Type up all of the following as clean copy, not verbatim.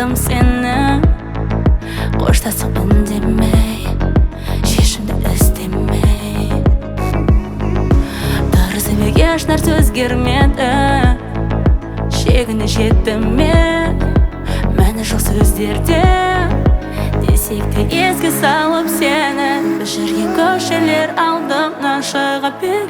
Аңсадым сені, қоштасып үндемей, шешімді іздемей. Дұрыс емес еш нәрсе өзгермеді, шегіне жеттім мен, мәні жоқ сөздерде. Десек те еске салып сені, біз жүрген көшелер алдымнан шыға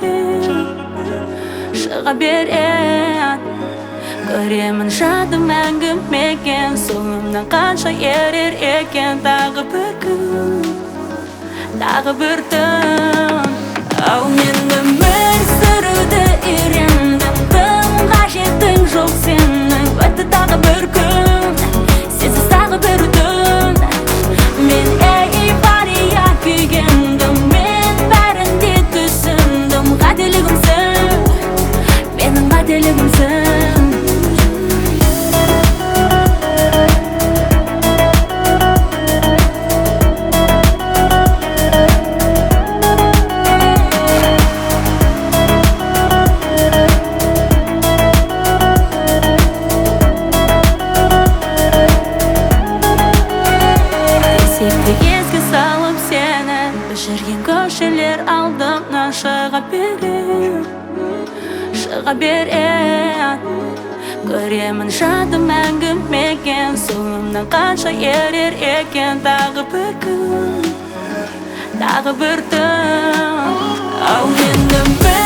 береді. Көремін жадым мәңгі мекен, соңымнан қанша ерер екен. Тағы бір күн, тағы бір түн. Ау, мен өмір сүруді үйрендім, тым қажетің жоқ сенің. Өтті тағы бір күн, сенсіз тағы бір түн. Мен эйфория күйгендім, мен бәрін де түсіндім. Қателігімсің, менің қателігімсің. Еске салып сені, біз жүрген көшелер алдымнан шыға береді. Көремін жадым мәңгі мекен, соңымнан қанша ерер екен. Тағы бір күн, тағы бір түн. Ау, мен өмір